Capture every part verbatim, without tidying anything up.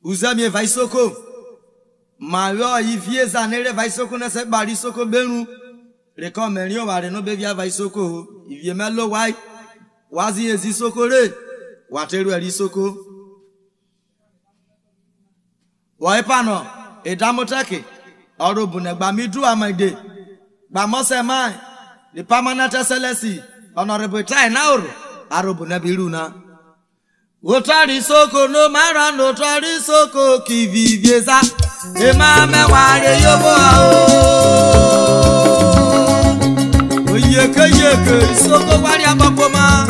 Uzamie vai soko. Mario ivie zanere vai soko na se bari soko benu. Reko merion ware no bevia vai soko. Ivie melo wai. Wazi ezi soko re. Wateru eri soko. Waepano edamoteke. Oro bunegba midu amide. Ba mose mai. The permanent excellency. Honorable Tai Nauru. Arobu nebiruna. Otari soko no mara no tari soko ki vivieza. Ema me ware yobo o. Oyeke yeke soko wari abakoma.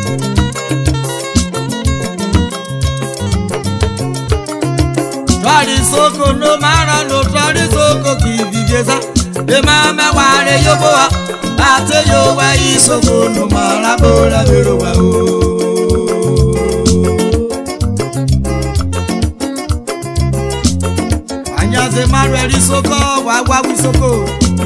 Tari soko no mara no tari soko ki vivieza. Ema me ware yobo o. Ate yo wa isoko no mara bora bero wa o. Anyaze mareri soko wa wa wisoko.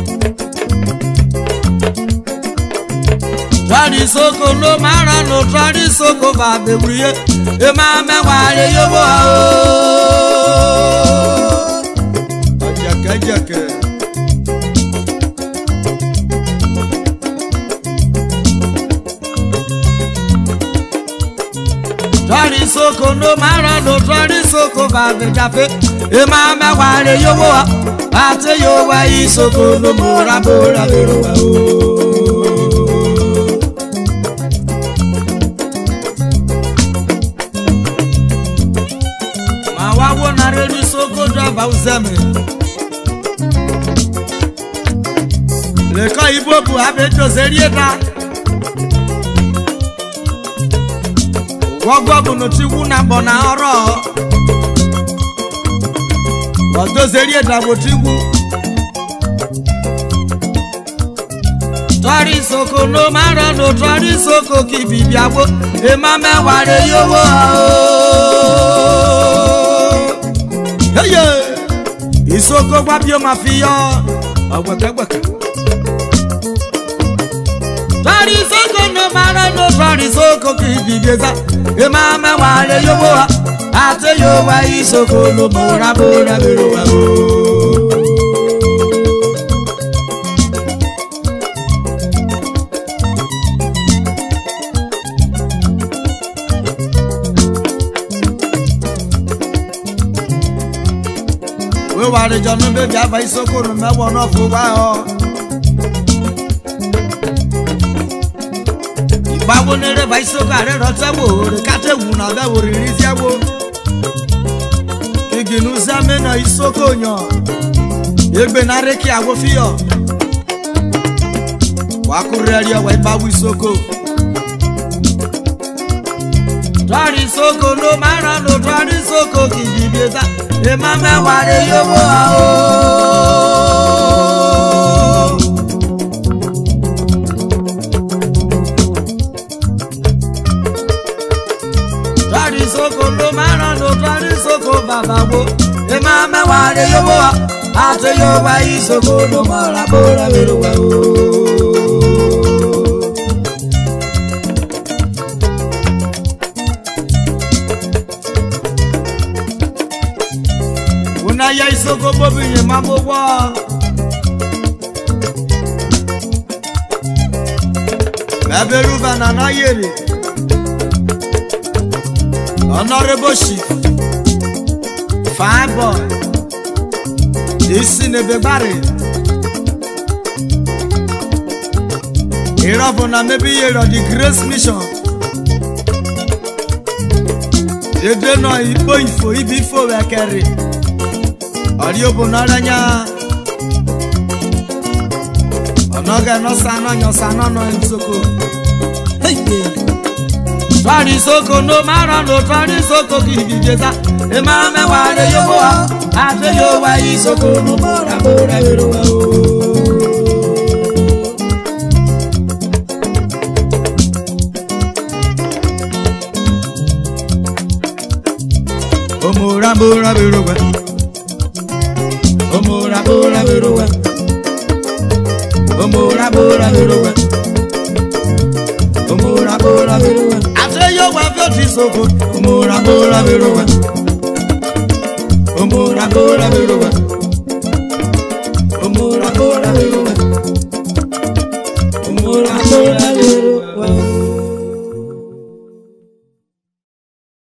Tari soko no mara no tari soko va bebriye. E ma me ware yobo o. Ajake jake. Tari soko no mara no tari soko va bejafe. E ma me ware yobo a. Ate yo wa isoko no mora bora bero wa o. Ma wa wona re soko draba uzeme. Le ko ibo bu abejo serieta. Wogo no ti wu na bona oro. Wodo serie da wo ti wu. Tari soko no mara no tari soko ki bibi awo. E ma me ware yowo o. Hey yeah. Isoko gba bi o ma fi yo. Aweke weke. Tari soko no mara no tari soko ki bibi eza. E ma me ware yowo a. Ate yo wa isoko no mora bora bero wa o. We ware jonu be bia ba isoko no me wo no fu wa o. Bawo nere ba isoko are ro tewo re kate wu na be wo riri ti ewo. Iginu zame na isoko nyo. Egbe na reki awo fiyo. Wakureri wa ibawu isoko. Tari soko no mara no tari soko ki bibieza. E ma me ware yowo o. Tari soko no mara no tari soko baba wo. E ma me ware yowo a. Ate yo wa isoko no mara bora bero wa o. Una ya isoko bobi ye mambo wa. Baberu banana yeri. Honorable Chief Fine boy. This in a bebari. Here of na maybe here of the Grace Mission. They don't know if boy for if before we carry. Audio bonaranya. Onoga no sana no sana no insoko. Hey. Tari soko no mara no tari soko ki bibeza. E ma me ware yobo a. Ate yo wa isoko no mora bora bero wa o. O mora bora bero wa. O mora bora bero wa. O mora bora bero wa. O mora bora bero wa. Ate yo wa fio ti soko. O mora bora bero wa. ora beruwa